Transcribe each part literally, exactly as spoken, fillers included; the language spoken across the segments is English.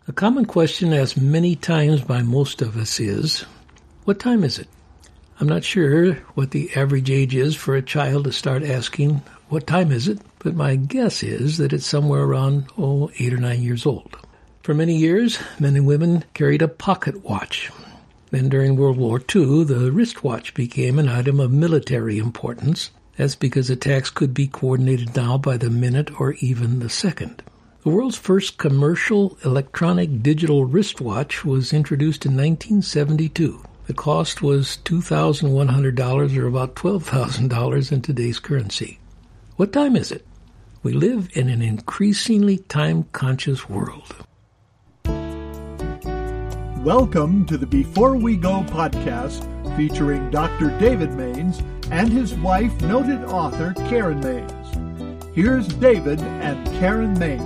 A common question asked many times by most of us is, what time is it? I'm not sure what the average age is for a child to start asking, what time is it? But my guess is that it's somewhere around, oh, eight or nine years old. For many years, men and women carried a pocket watch. Then during World War Two, the wristwatch became an item of military importance. That's because attacks could be coordinated now by the minute or even the second. The world's first commercial electronic digital wristwatch was introduced in nineteen seventy-two. The cost was two thousand one hundred dollars or about twelve thousand dollars in today's currency. What time is it? We live in an increasingly time-conscious world. Welcome to the Before We Go podcast featuring Doctor David Maines and his wife, noted author Karen Maines. Here's David and Karen Maines.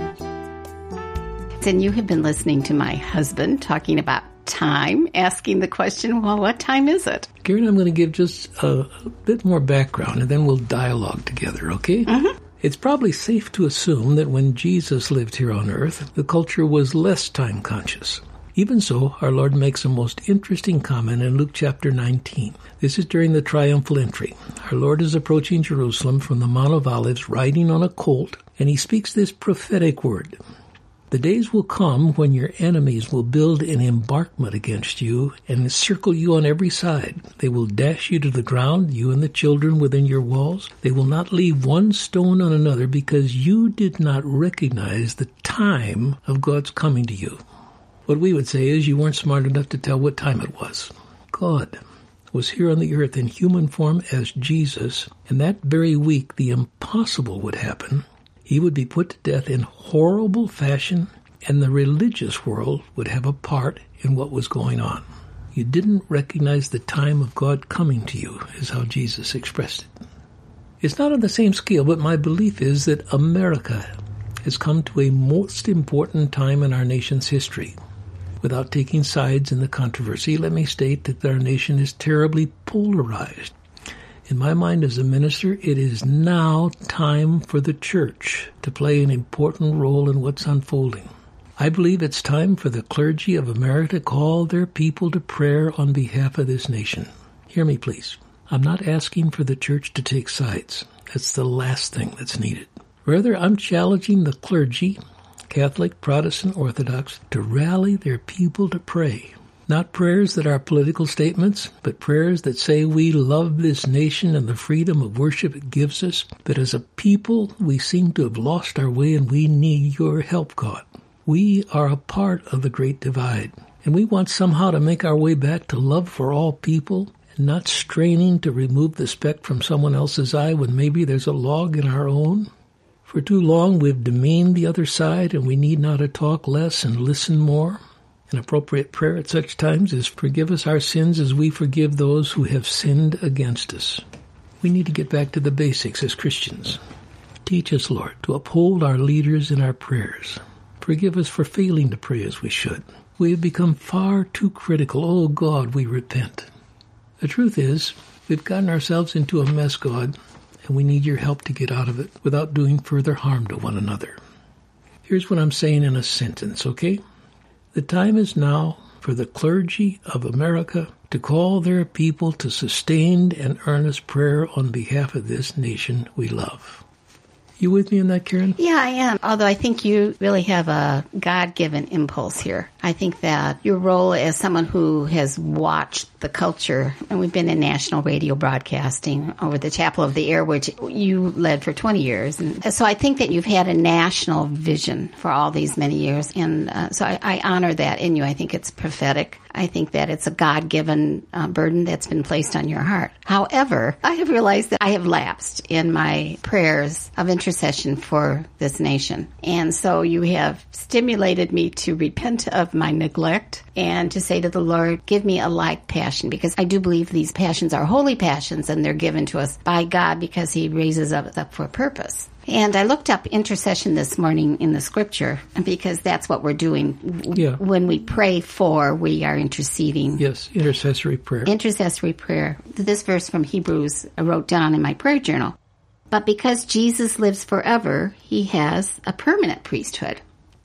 And you have been listening to my husband talking about time, asking the question, well, what time is it? Karen, I'm going to give just a bit more background, and then we'll dialogue together, okay? Mm-hmm. It's probably safe to assume that when Jesus lived here on earth, the culture was less time-conscious. Even so, our Lord makes a most interesting comment in Luke chapter nineteen. This is during the triumphal entry. Our Lord is approaching Jerusalem from the Mount of Olives, riding on a colt, and he speaks this prophetic word. The days will come when your enemies will build an embankment against you and encircle you on every side. They will dash you to the ground, you and the children within your walls. They will not leave one stone on another because you did not recognize the time of God's coming to you. What we would say is you weren't smart enough to tell what time it was. God was here on the earth in human form as Jesus, and that very week the impossible would happen. He would be put to death in horrible fashion, and the religious world would have a part in what was going on. You didn't recognize the time of God coming to you, is how Jesus expressed it. It's not on the same scale, but my belief is that America has come to a most important time in our nation's history. Without taking sides in the controversy, let me state that our nation is terribly polarized. In my mind as a minister, it is now time for the church to play an important role in what's unfolding. I believe it's time for the clergy of America to call their people to prayer on behalf of this nation. Hear me, please. I'm not asking for the church to take sides. That's the last thing that's needed. Rather, I'm challenging the clergy, Catholic, Protestant, Orthodox, to rally their people to pray. Not prayers that are political statements, but prayers that say we love this nation and the freedom of worship it gives us, that as a people we seem to have lost our way and we need your help, God. We are a part of the Great Divide, and we want somehow to make our way back to love for all people and not straining to remove the speck from someone else's eye when maybe there's a log in our own. For too long we've demeaned the other side, and we need now to talk less and listen more. An appropriate prayer at such times is, forgive us our sins as we forgive those who have sinned against us. We need to get back to the basics as Christians. Teach us, Lord, to uphold our leaders in our prayers. Forgive us for failing to pray as we should. We have become far too critical. Oh, God, we repent. The truth is, we've gotten ourselves into a mess, God, and we need your help to get out of it without doing further harm to one another. Here's what I'm saying in a sentence, okay? The time is now for the clergy of America to call their people to sustained and earnest prayer on behalf of this nation we love. You with me on that, Karen? Yeah, I am. Although I think you really have a God-given impulse here. I think that your role as someone who has watched the culture, and we've been in national radio broadcasting over the Chapel of the Air, which you led for twenty years. And so I think that you've had a national vision for all these many years. And uh, so I, I honor that in you. I think it's prophetic. I think that it's a God-given uh, burden that's been placed on your heart. However, I have realized that I have lapsed in my prayers of intercession for this nation. And so you have stimulated me to repent of my neglect and to say to the Lord, give me a like passion, because I do believe these passions are holy passions and they're given to us by God because he raises us up for a purpose. And I looked up intercession this morning in the scripture because that's what we're doing. Yeah. When we pray for, we are interceding. Yes, intercessory prayer. Intercessory prayer. This verse from Hebrews I wrote down in my prayer journal. But because Jesus lives forever, he has a permanent priesthood.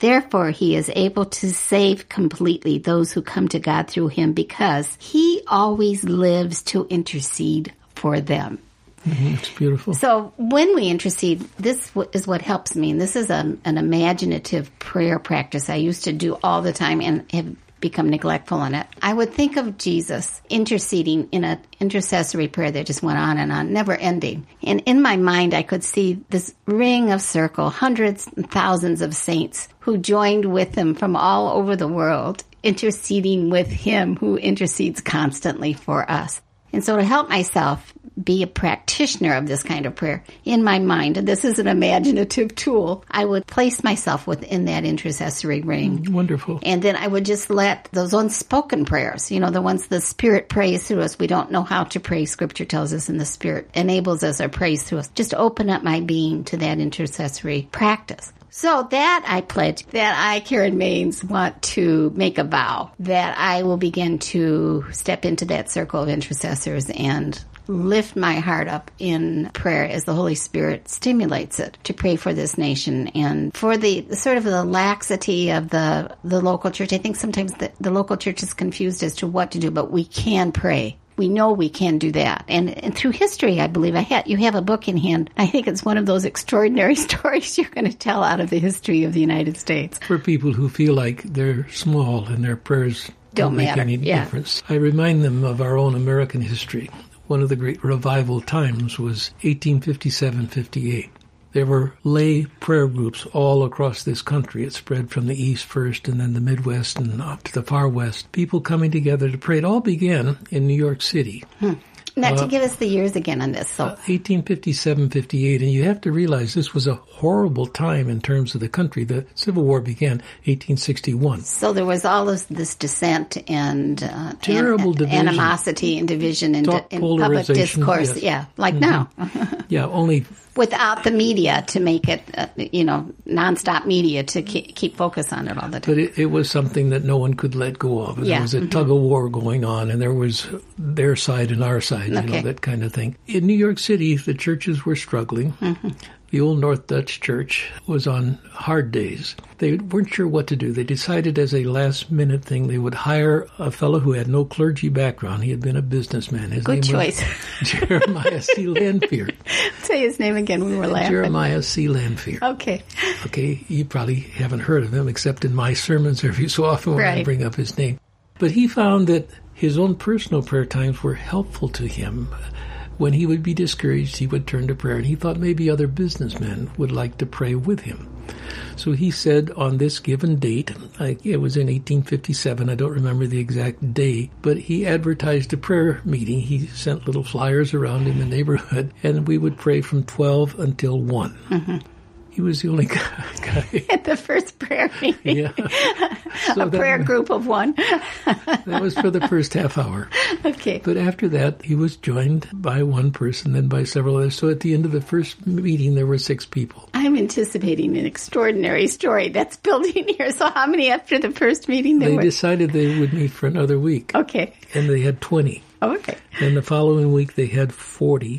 Therefore, he is able to save completely those who come to God through him because he always lives to intercede for them. Mm-hmm. It's beautiful. So when we intercede, this is what helps me. And this is a, an imaginative prayer practice I used to do all the time and have become neglectful in it. I would think of Jesus interceding in an intercessory prayer that just went on and on, never ending. And in my mind, I could see this ring of circle, hundreds and thousands of saints who joined with him from all over the world, interceding with him who intercedes constantly for us. And so to help myself be a practitioner of this kind of prayer, in my mind, and this is an imaginative tool, I would place myself within that intercessory ring. Wonderful. And then I would just let those unspoken prayers, you know, the ones the Spirit prays through us. We don't know how to pray. Scripture tells us, and the Spirit enables us or prays through us. Just open up my being to that intercessory practice. So that I pledge, that I, Karen Maines, want to make a vow that I will begin to step into that circle of intercessors and lift my heart up in prayer as the Holy Spirit stimulates it to pray for this nation and for the sort of the laxity of the, the local church. I think sometimes the, the local church is confused as to what to do, but we can pray. We know we can do that. And, and through history, I believe, I had, you have a book in hand. I think it's one of those extraordinary stories you're going to tell out of the history of the United States. For people who feel like they're small and their prayers don't, don't make matter. any yeah. difference, I remind them of our own American history. One of the great revival times was eighteen fifty-seven fifty-eight. There were lay prayer groups all across this country. It spread from the east first and then the Midwest and up to the far west. People coming together to pray. It all began in New York City. Hmm. Now, uh, to give us the years again on this. So, uh, eighteen fifty-seven fifty-eight, and you have to realize this was a horrible time in terms of the country. The Civil War began eighteen sixty-one. So there was all this, this dissent and uh, terrible an, division. animosity and division in, Talk in public discourse. Yes. Yeah, like mm-hmm. now. Yeah, only without the media to make it, uh, you know, nonstop media to keep, keep focus on it all the time. But it, it was something that no one could let go of. Yeah. There was a mm-hmm. tug of war going on, and there was their side and our side, you okay. know, that kind of thing. In New York City, the churches were struggling. Mm-hmm. The Old North Dutch Church was on hard days. They weren't sure what to do. They decided as a last-minute thing they would hire a fellow who had no clergy background. He had been a businessman. His Good name choice. was Jeremiah C. Lanphier. Say his name again. We were laughing. Jeremiah C. Lanphier. Okay. Okay, you probably haven't heard of him except in my sermons every so often when right. I bring up his name. But he found that his own personal prayer times were helpful to him. When he would be discouraged, he would turn to prayer, and he thought maybe other businessmen would like to pray with him. So he said on this given date, I, it was in eighteen fifty-seven, I don't remember the exact day, but he advertised a prayer meeting. He sent little flyers around in the neighborhood, and we would pray from twelve until one. Mm-hmm. He was the only guy. At the first prayer meeting. Yeah. So a prayer that, group of one. That was for the first half hour. Okay. But after that, he was joined by one person, then by several others. So at the end of the first meeting, there were six people. I'm anticipating an extraordinary story that's building here. So how many after the first meeting there They were? decided they would meet for another week. Okay. And they had twenty. Okay. And the following week, they had forty.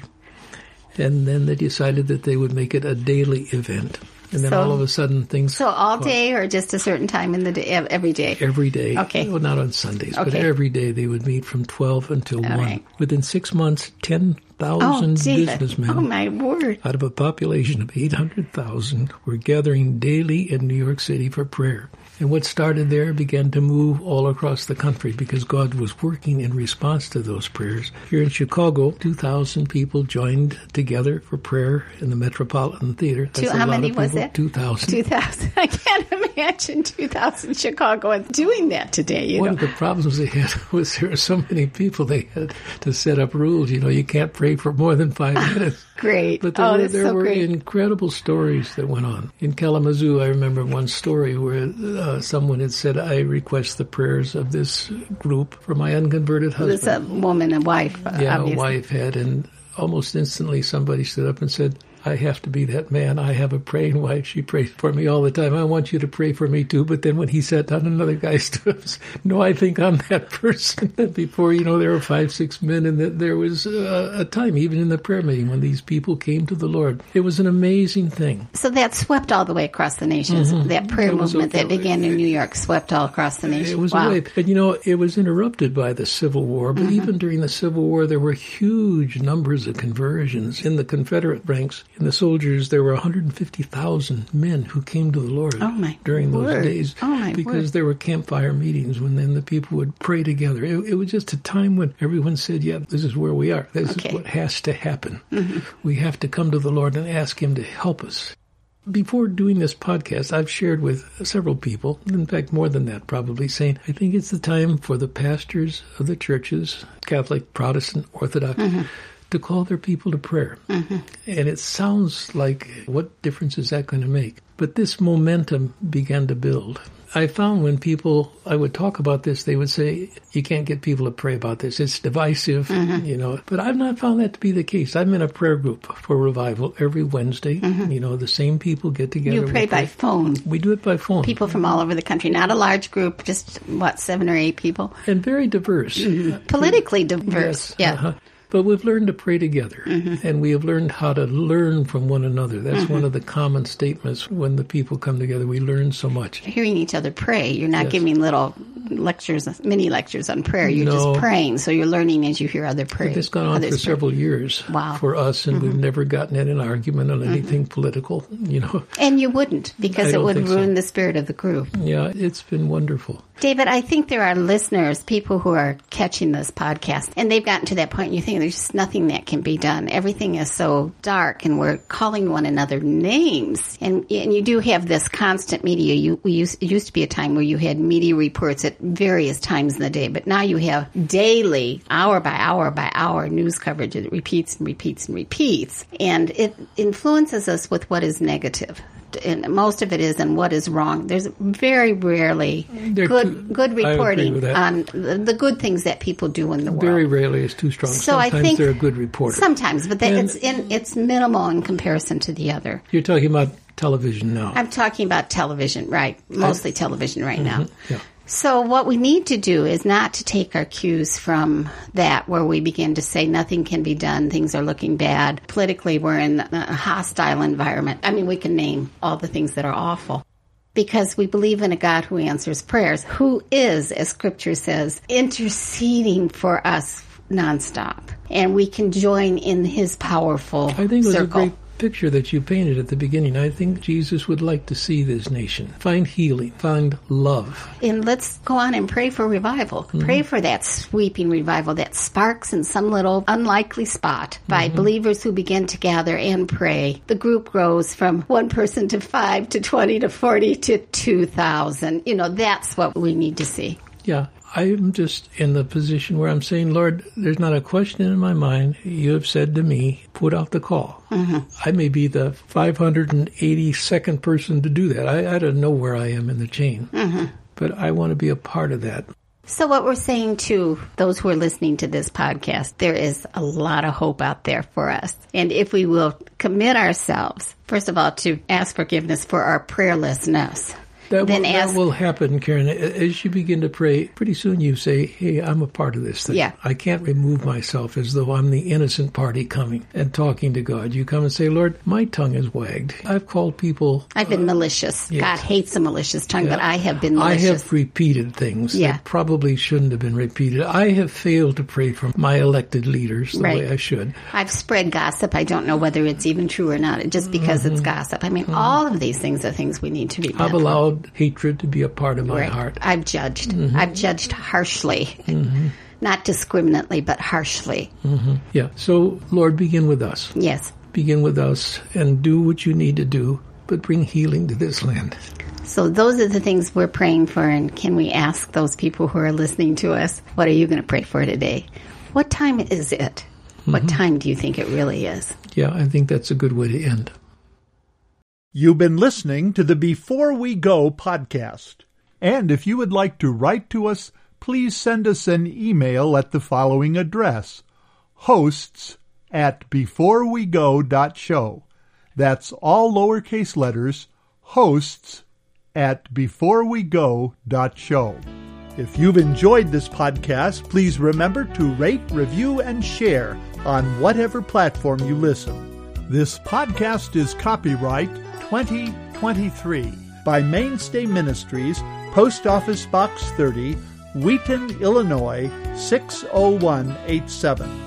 And then they decided that they would make it a daily event. And then so, all of a sudden things... So all day or just a certain time in the day, every day? Every day. Okay. Well, not on Sundays, okay. but every day they would meet from twelve until all one. Right. Within six months, ten thousand oh, businessmen oh, my word. out of a population of eight hundred thousand were gathering daily in New York City for prayer. And what started there began to move all across the country because God was working in response to those prayers. Here in Chicago, two thousand people joined together for prayer in the Metropolitan Theater. Two, how many was people. it? two thousand. two thousand. I can't imagine two thousand Chicagoans doing that today. You One know? of the problems they had was there were so many people they had to set up rules. You know, you can't pray for more than five minutes. Great. But there oh, were, that's there so were great. incredible stories that went on. In Kalamazoo, I remember one story where uh, someone had said, I request the prayers of this group for my unconverted husband. It was a woman, a wife, uh, yeah, obviously. a wife had, and almost instantly somebody stood up and said, I have to be that man. I have a praying wife. She prays for me all the time. I want you to pray for me too. But then when he sat down, another guy stood up and said, no, I think I'm that person. Before, you know, there were five, six men, and that there was a, a time, even in the prayer meeting, when these people came to the Lord. It was an amazing thing. So that swept all the way across the nations. Mm-hmm. That prayer movement that began in New York swept all across the nation. It was wow. a wave. And, you know, it was interrupted by the Civil War. But mm-hmm. even during the Civil War, there were huge numbers of conversions. In the Confederate ranks, in the soldiers, there were one hundred fifty thousand men who came to the Lord oh my during those word. days. Oh my because word. there were campfire meetings when then the people would pray together. It, it was just a time when everyone said, yeah, this is where we are. This okay. is what has to happen. Mm-hmm. We have to come to the Lord and ask Him to help us. Before doing this podcast, I've shared with several people, in fact, more than that probably, saying, I think it's the time for the pastors of the churches, Catholic, Protestant, Orthodox, mm-hmm. to call their people to prayer. Mm-hmm. And it sounds like, what difference is that going to make? But this momentum began to build. I found when people, I would talk about this, they would say, you can't get people to pray about this. It's divisive, mm-hmm. you know. But I've not found that to be the case. I'm in a prayer group for revival every Wednesday. Mm-hmm. You know, the same people get together. You pray by phone. We do it by phone. People from all over the country. Not a large group, just, what, seven or eight people? And very diverse. Politically diverse, yes. yeah. Uh-huh. But we've learned to pray together, mm-hmm. and we have learned how to learn from one another. That's mm-hmm. one of the common statements when the people come together. We learn so much. Hearing each other pray. You're not yes. giving little lectures, mini lectures on prayer. You're no. just praying, so you're learning as you hear other pray. It's gone on for pray. several years wow. for us, and mm-hmm. we've never gotten in an argument on anything mm-hmm. political, you know. And you wouldn't, because I it would ruin so. the spirit of the group. Yeah, it's been wonderful. David, I think there are listeners, people who are catching this podcast, and they've gotten to that point, and you think there's just nothing that can be done. Everything is so dark, and we're calling one another names. And and you do have this constant media. You we used, it used to be a time where you had media reports at various times in the day, but now you have daily, hour by hour by hour, news coverage that repeats and repeats and repeats. And it influences us with what is negative. And most of it is and what is wrong. There's very rarely They're good too, good reporting on the, the good things that people do in the world. Very rarely is too strong. So sometimes I think they're a good reporter. Sometimes, but and it's in, it's minimal in comparison to the other. You're talking about television now. I'm talking about television, right? Mostly I, television right mm-hmm, now. Yeah. So what we need to do is not to take our cues from that, where we begin to say nothing can be done, things are looking bad. Politically, we're in a hostile environment. I mean, we can name all the things that are awful. Because we believe in a God who answers prayers, who is, as Scripture says, interceding for us nonstop. And we can join in His powerful circle. I think it was circle. a great picture that you painted at the beginning. I think Jesus would like to see this nation find healing, find love. And let's go on and pray for revival. Mm-hmm. Pray for that sweeping revival that sparks in some little unlikely spot by mm-hmm. believers who begin to gather and pray. The group grows from one person to five to twenty to forty to two thousand. You know, that's what we need to see. Yeah. I'm just in the position where I'm saying, Lord, there's not a question in my mind. You have said to me, put out the call. Mm-hmm. I may be the five hundred eighty-second person to do that. I, I don't know where I am in the chain, mm-hmm. but I want to be a part of that. So what we're saying to those who are listening to this podcast, there is a lot of hope out there for us. And if we will commit ourselves, first of all, to ask forgiveness for our prayerlessness. That, then will, as, that will happen, Karen. As you begin to pray, pretty soon you say, hey, I'm a part of this thing. Yeah. I can't remove myself as though I'm the innocent party coming and talking to God. You come and say, Lord, my tongue is wagged. I've called people... I've been uh, malicious. Yes. God hates a malicious tongue, yeah. but I have been malicious. I have repeated things yeah. that probably shouldn't have been repeated. I have failed to pray for my elected leaders the right. way I should. I've spread gossip. I don't know whether it's even true or not, just because mm-hmm. it's gossip. I mean, mm-hmm. all of these things are things we need to repent I've allowed for. hatred to be a part of my right. heart. I've judged. Mm-hmm. I've judged harshly. Mm-hmm. Not discriminately, but harshly. Mm-hmm. Yeah. So, Lord, begin with us. Yes. Begin with us and do what you need to do, but bring healing to this land. So those are the things we're praying for, and can we ask those people who are listening to us, what are you going to pray for today? What time is it? Mm-hmm. What time do you think it really is? Yeah, I think that's a good way to end. You've been listening to the Before We Go podcast. And if you would like to write to us, please send us an email at the following address, hosts at beforewego dot show. That's all lowercase letters, hosts at before we go dot show. If you've enjoyed this podcast, please remember to rate, review, and share on whatever platform you listen. This podcast is copyright twenty twenty-three by Mainstay Ministries, Post Office Box thirty, Wheaton, Illinois six oh one eight seven.